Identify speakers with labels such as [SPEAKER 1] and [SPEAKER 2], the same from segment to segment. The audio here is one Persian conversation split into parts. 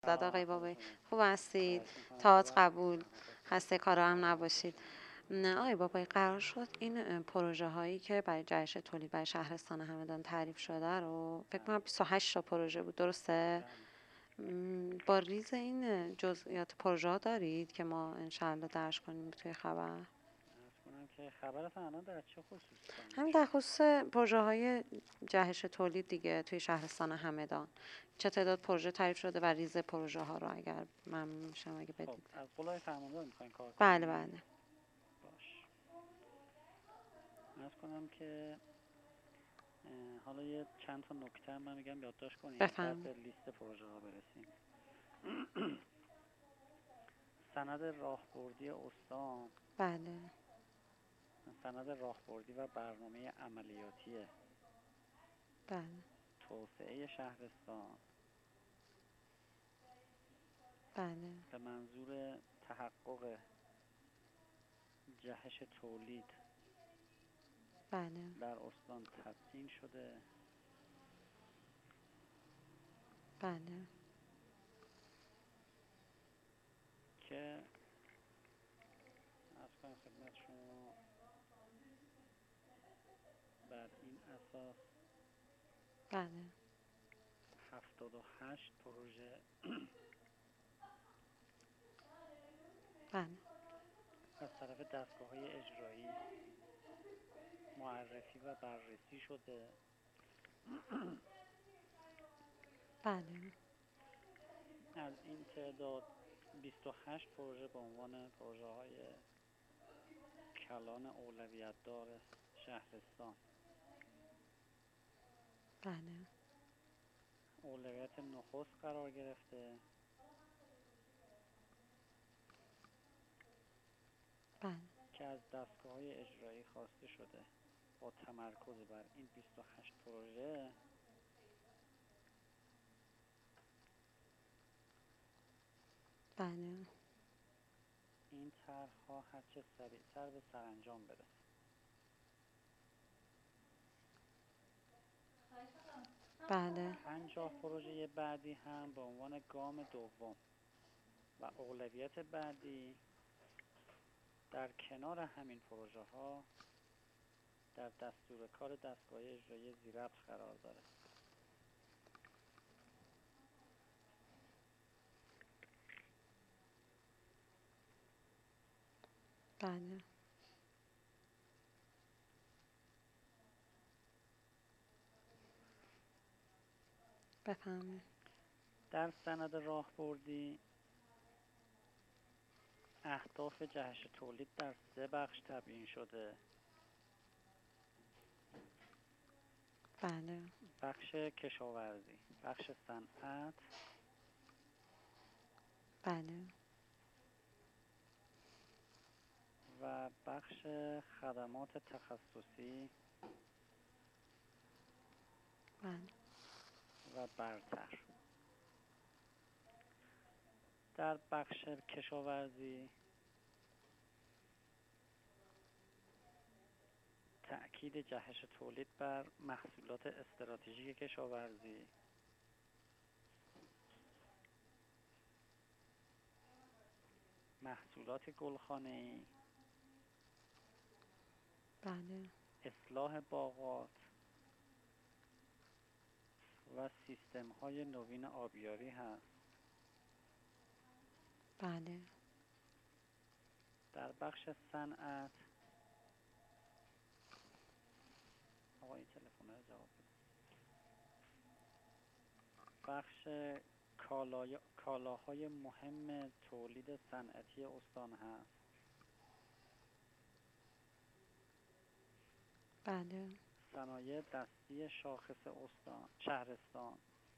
[SPEAKER 1] زد
[SPEAKER 2] سلام
[SPEAKER 1] آقای
[SPEAKER 2] احوال
[SPEAKER 1] بابایی.
[SPEAKER 2] شما؟
[SPEAKER 1] خوب هستید؟
[SPEAKER 2] خواهش میکنم
[SPEAKER 1] تئاتر
[SPEAKER 2] خوبم.
[SPEAKER 1] قبول. خسته کارا هم نباشید. نه آقای بابایی، قرار شد این پروژه هایی که برای جهش تولید برای شهرستان همدان تعریف شده رو فکر کنم
[SPEAKER 2] بله
[SPEAKER 1] 28 تا پروژه بود، درسته؟
[SPEAKER 2] بله.
[SPEAKER 1] با ریز این جزئیات پروژه ها دارید که ما انشاءالله درج کنیم توی خبر؟
[SPEAKER 2] عرض کنم که خبرتان الان در چه خصوصی دارید
[SPEAKER 1] همین در
[SPEAKER 2] شما؟
[SPEAKER 1] خصوص پروژه های جهش تولید دیگه توی شهرستان همدان چه تعداد پروژه تعریف شده و ریز پروژه ها رو اگر ممنون میشم اگه
[SPEAKER 2] خب
[SPEAKER 1] بدید.
[SPEAKER 2] از قولای فرماندار میخواین کار
[SPEAKER 1] بله
[SPEAKER 2] کنید؟
[SPEAKER 1] بله.
[SPEAKER 2] باش. عرض کنم که حالا یه چند تا نکته من میگم یادداشت کنید بعد به
[SPEAKER 1] بفرمایید.
[SPEAKER 2] لیست پروژه ها برسیم. سند راهبردی استان،
[SPEAKER 1] بله
[SPEAKER 2] سند راهبردی و برنامه عملیاتی
[SPEAKER 1] بله
[SPEAKER 2] توسعه شهرستان
[SPEAKER 1] بله
[SPEAKER 2] به منظور تحقق جهش تولید
[SPEAKER 1] بله
[SPEAKER 2] در استان تدوین شده
[SPEAKER 1] بله
[SPEAKER 2] که از کنم خدمت شما بر این اساس
[SPEAKER 1] بله
[SPEAKER 2] 78 پروژه
[SPEAKER 1] بله
[SPEAKER 2] از طرف دستگاه‌های اجرایی معرفی و بررسی شده.
[SPEAKER 1] بله
[SPEAKER 2] از این تعداد 28 پروژه به عنوان پروژه‌های کلان اولویت دار شهرستان
[SPEAKER 1] بله
[SPEAKER 2] اولویت نخست قرار گرفته
[SPEAKER 1] بله
[SPEAKER 2] که از دستگاه‌های اجرایی خواسته شده با تمرکز بر این 28 پروژه
[SPEAKER 1] بله
[SPEAKER 2] این طرح‌ها هرچه سریعتر به سرانجام برسه.
[SPEAKER 1] بله
[SPEAKER 2] 50 پروژه بعدی هم به عنوان گام دوم و اولویت بعدی در کنار همین پروژه ها در دستور کار دستگاه اجرایی ذی‌ربط قرار داره.
[SPEAKER 1] بله بفرمایید.
[SPEAKER 2] در سند راهبردی اهداف جهش تولید در 3 بخش تبیین شده.
[SPEAKER 1] بله
[SPEAKER 2] بخش کشاورزی، بخش صنعت
[SPEAKER 1] بله
[SPEAKER 2] و بخش خدمات تخصصی
[SPEAKER 1] بله
[SPEAKER 2] و برتر. در بخش کشاورزی تأکید جهش تولید بر محصولات استراتژیک کشاورزی، محصولات گلخانه‌ای،
[SPEAKER 1] بله
[SPEAKER 2] اصلاح باغات و سیستم‌های نوین آبیاری هست.
[SPEAKER 1] بله
[SPEAKER 2] در بخش صنعت آقا این تلفن رو جواب بده. بخش کالاهای مهم تولید صنعتی استان هست.
[SPEAKER 1] بله
[SPEAKER 2] صنایع دستی شاخص شهرستان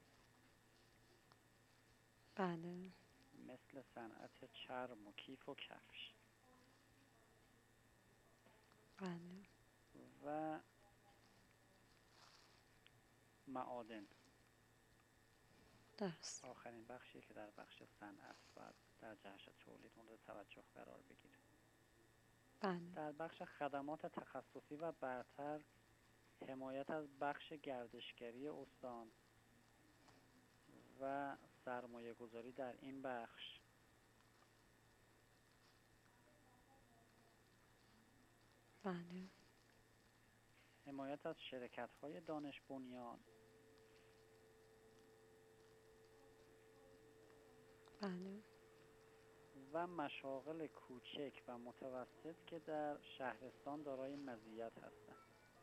[SPEAKER 1] بله
[SPEAKER 2] مثل صنعت چرم و کیف و کفش
[SPEAKER 1] بله
[SPEAKER 2] و معادن.
[SPEAKER 1] درست.
[SPEAKER 2] آخرین بخشی که در بخش صنعت و در جهش تولید مورد توجه قرار بگیره.
[SPEAKER 1] بله
[SPEAKER 2] در بخش خدمات تخصصی و برتر حمایت از بخش گردشگری استان و سرمایه گذاری در این بخش،
[SPEAKER 1] بله.
[SPEAKER 2] حمایت از شرکت‌های دانش بنیان،
[SPEAKER 1] بله.
[SPEAKER 2] و مشاغل کوچک و متوسط که در شهرستان دارای مزیت هستند.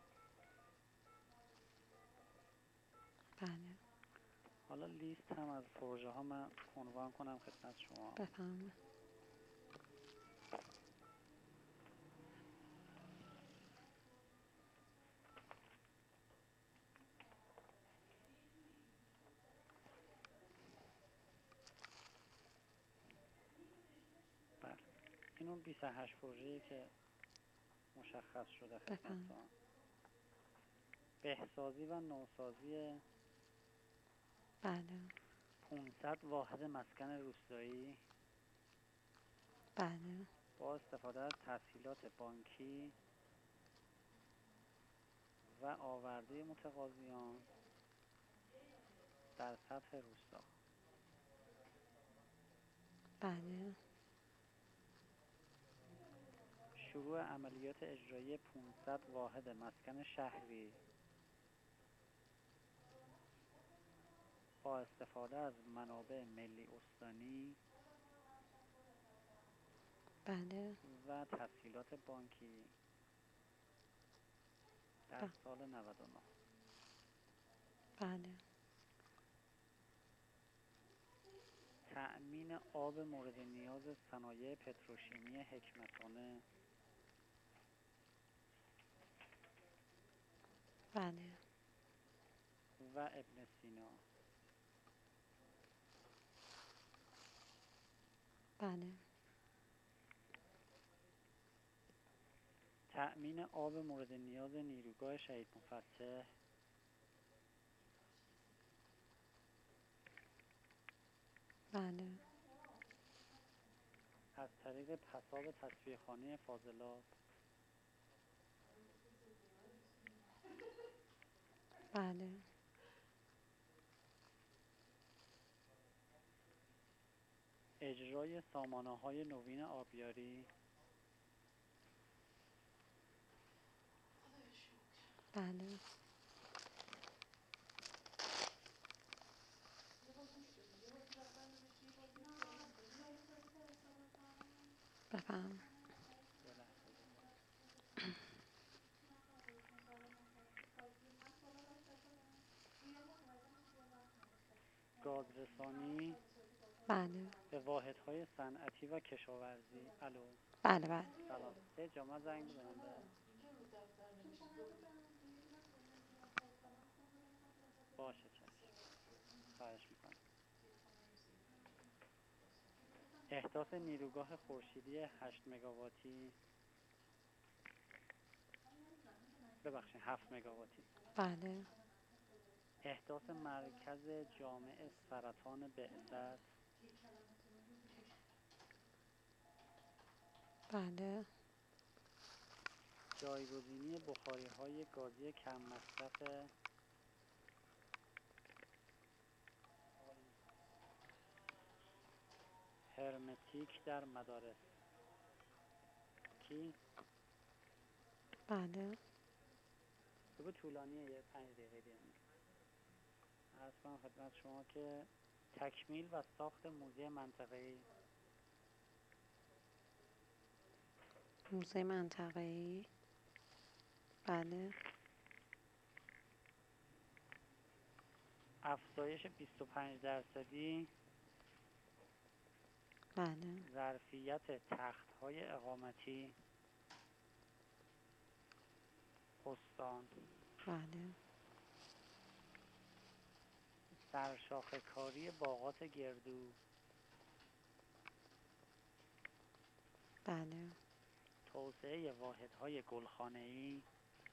[SPEAKER 1] بله.
[SPEAKER 2] حالا لیست هم از پروژه ها من عنوان کنم خدمت شما.
[SPEAKER 1] بفرمایید.
[SPEAKER 2] بله، این اون 28 پروژه‌ای که مشخص شده خدمت
[SPEAKER 1] بفرمایید.
[SPEAKER 2] شما. بهسازی و نوسازی
[SPEAKER 1] بله.
[SPEAKER 2] 500 واحد مسکن روستایی
[SPEAKER 1] بله.
[SPEAKER 2] با استفاده از تسهیلات بانکی و آورده متقاضیان در سطح روستا.
[SPEAKER 1] بله.
[SPEAKER 2] شروع عملیات اجرایی 500 واحد مسکن شهری با استفاده از منابع ملی استانی
[SPEAKER 1] بله.
[SPEAKER 2] و تسهیلات بانکی در سال 99.
[SPEAKER 1] بله.
[SPEAKER 2] تأمین آب مورد نیاز صنایع پتروشیمی حکمتانه
[SPEAKER 1] بله.
[SPEAKER 2] و ابن سینا.
[SPEAKER 1] بله.
[SPEAKER 2] تأمین آب مورد نیاز نیروگاه شهید مفتح
[SPEAKER 1] بله.
[SPEAKER 2] از طریق پساب تصفیه‌خانه فاضلاب
[SPEAKER 1] بله.
[SPEAKER 2] اجرای سامانه‌های نوین آبیاری
[SPEAKER 1] بله. بفرمایید.
[SPEAKER 2] گازرسانی
[SPEAKER 1] بله.
[SPEAKER 2] به واحدهای صنعتی و کشاورزی. الو،
[SPEAKER 1] بله. بله.
[SPEAKER 2] سلام. جامعه زنگ بزنم به باشه چشم. خواهش میکنم. احداث نیروگاه خورشیدی 8 مگاواتی، ببخشید 7 مگاواتی.
[SPEAKER 1] بله.
[SPEAKER 2] احداث مرکز جامع سرطان بعثت.
[SPEAKER 1] بله.
[SPEAKER 2] جایگزینی بخاری‌های گازی کم مصرف هرمتیک در مدارس. کی؟
[SPEAKER 1] بله.
[SPEAKER 2] بگو طولانیه، یه 5 دقیقه دیگه. عرض کنم خدمت شما که تکمیل و ساخت موزه منطقه‌ای.
[SPEAKER 1] موزه منطقه‌ای. بله.
[SPEAKER 2] افزایش 25%
[SPEAKER 1] بله.
[SPEAKER 2] ظرفیت تخت‌های اقامتی استان.
[SPEAKER 1] بله.
[SPEAKER 2] سرشاخه‌کاری باغات گردو.
[SPEAKER 1] بله.
[SPEAKER 2] توسعه واحدهای گلخانه‌ای.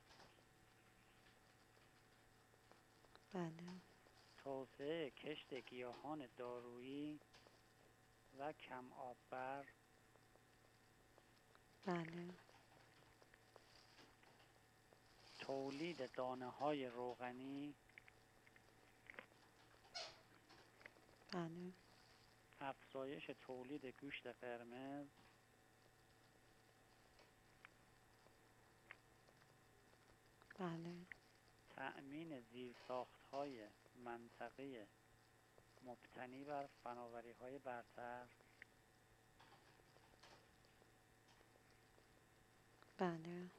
[SPEAKER 1] بله.
[SPEAKER 2] توسعه کشت گیاهان دارویی و کم آببر.
[SPEAKER 1] بله.
[SPEAKER 2] تولید دانه‌های روغنی.
[SPEAKER 1] بله.
[SPEAKER 2] افزایش تولید گوشت قرمز،
[SPEAKER 1] بله.
[SPEAKER 2] تأمین زیرساخت‌های منطقه مبتنی بر فناوری‌های برتر،
[SPEAKER 1] بله.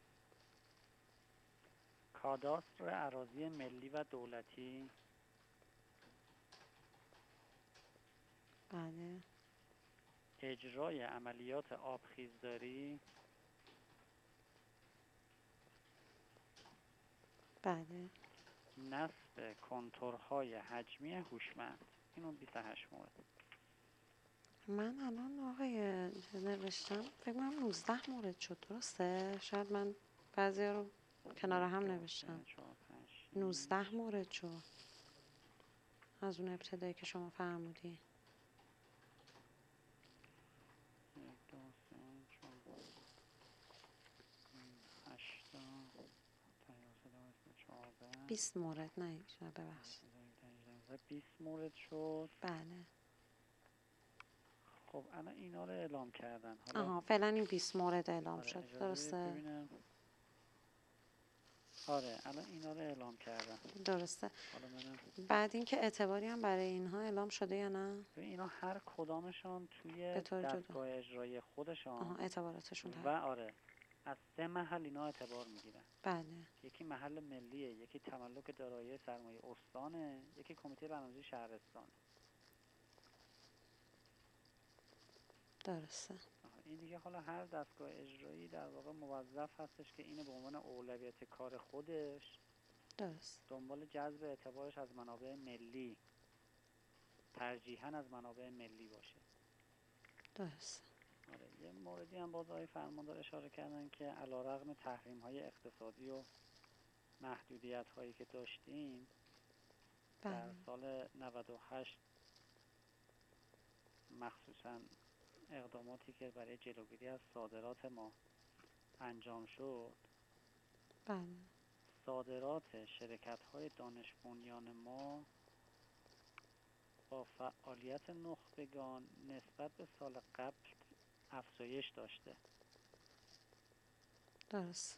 [SPEAKER 2] کاداستر اراضی ملی و دولتی،
[SPEAKER 1] بله.
[SPEAKER 2] اجرای عملیات آبخیزداری،
[SPEAKER 1] بله.
[SPEAKER 2] نصب کنتورهای حجمی هوشمند. اینو 28 مورد.
[SPEAKER 1] من الان آقای نوشتم فکر کنم 19 مورد شد، درسته؟ شاید من بعضی رو کنار هم نوشتم. 19 مورد شد از اون ابتدایی که شما فرمودی. 20 مورد نه ببخشید.
[SPEAKER 2] 20 مورد شد.
[SPEAKER 1] بله.
[SPEAKER 2] خب الان اینا رو اعلام کردن. حالا
[SPEAKER 1] آها فعلا این 20 مورد اعلام
[SPEAKER 2] آره
[SPEAKER 1] شد، درسته؟
[SPEAKER 2] ببینم. آره الان اینا رو اعلام کردن.
[SPEAKER 1] درسته.
[SPEAKER 2] حالا منم
[SPEAKER 1] بعد اینکه اعتباری هم برای اینها اعلام شده یا نه؟
[SPEAKER 2] اینا هر کدامشان توی
[SPEAKER 1] به طور جدا.
[SPEAKER 2] دستگاه اجرایی خودشان
[SPEAKER 1] اعتباراتشون
[SPEAKER 2] و آره از 3 محل اینا اعتبار میگیرن.
[SPEAKER 1] بله.
[SPEAKER 2] یکی محل ملیه، یکی تملک دارایی سرمایه استانه، یکی کمیته برنامه‌ریزی شهرستانه.
[SPEAKER 1] درسته.
[SPEAKER 2] این دیگه حالا هر دستگاه اجرایی در واقع موظف هستش که اینو به عنوان اولویت کار خودش
[SPEAKER 1] درست.
[SPEAKER 2] دنبال جذب اعتبارش از منابع ملی، ترجیحاً از منابع ملی باشه.
[SPEAKER 1] درست.
[SPEAKER 2] آره یه موردی هم باز آقای فرماندار اشاره کردن که علیرغم تحریم‌های اقتصادی و محدودیت‌هایی که داشتیم در سال 98 مخصوصاً اقداماتی که برای جلوگیری از صادرات ما انجام شد،
[SPEAKER 1] بله.
[SPEAKER 2] صادرات شرکت‌های دانش بنیان ما با فعالیت نخبگان نسبت به سال قبل افزایش داشته.
[SPEAKER 1] درست.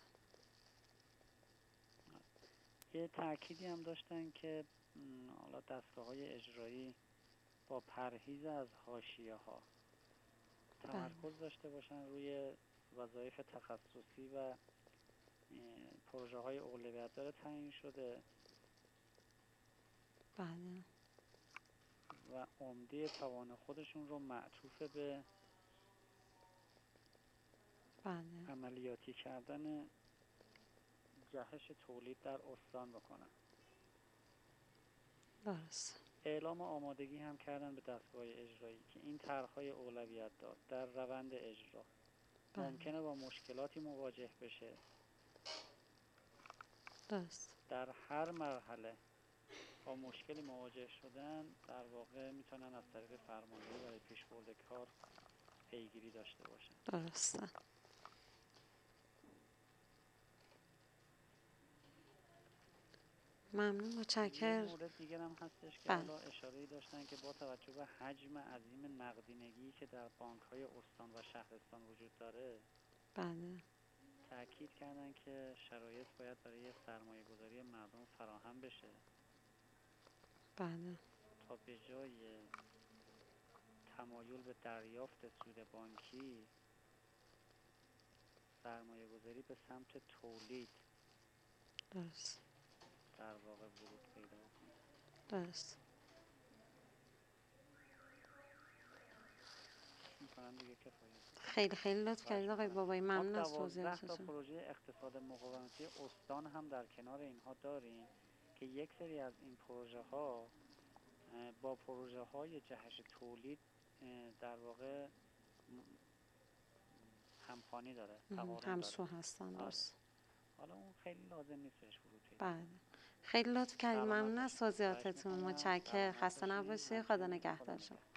[SPEAKER 2] یه تأکیدی هم داشتن که حالا دستگاه‌های اجرایی با پرهیز از حاشیه‌ها تمرکز داشته باشن روی وظایف تخصصی و پروژه‌های اولویت داره تعیین شده.
[SPEAKER 1] بله.
[SPEAKER 2] و عمده توان خودشون رو معطوف به
[SPEAKER 1] بله.
[SPEAKER 2] عملیاتی کردن جهش تولید در استان بکنن.
[SPEAKER 1] درست.
[SPEAKER 2] اعلام آمادگی هم کردن به دستگاه اجرایی که این طرح‌های اولویت دار در روند اجرا ممکنه با مشکلاتی مواجه بشه.
[SPEAKER 1] درست.
[SPEAKER 2] در هر مرحله با مشکلی مواجه شدن در واقع میتونن از طریق فرماندهی برای پیشبرد کار پیگیری داشته باشن.
[SPEAKER 1] درسته. ممنون، متشکرم.
[SPEAKER 2] یه مورد دیگر هم هستش که حالا اشاره‌ای داشتن که با توجه به حجم عظیم نقدینگی که در بانک‌های استان و شهرستان وجود داره،
[SPEAKER 1] بله.
[SPEAKER 2] تأکید کردن که شرایط باید برای سرمایه‌گذاری مردم فراهم بشه.
[SPEAKER 1] بله.
[SPEAKER 2] تا به جای تمایل به دریافت سود بانکی، سرمایه‌گذاری به سمت تولید
[SPEAKER 1] درست.
[SPEAKER 2] در واقع ورود پیدا کنه.
[SPEAKER 1] درست.
[SPEAKER 2] می‌کنم دیگه کفایت.
[SPEAKER 1] خیلی خیلی لطف کردید آقای بابایی، ممنون از توضیحاتتون.
[SPEAKER 2] 12 تا پروژه اقتصاد مقاومتی استان هم در کنار اینها داریم که یک سری از این پروژه ها با پروژه های جهش تولید در واقع همخوانی داره،
[SPEAKER 1] همسو هستن. درست.
[SPEAKER 2] حالا اون خیلی لازم نیستش ورود پیدا.
[SPEAKER 1] بله. خیلی لطف کردید، ممنون از توضیحاتتون. متشکرم. خسته نباشید. خدا نگهدار شما.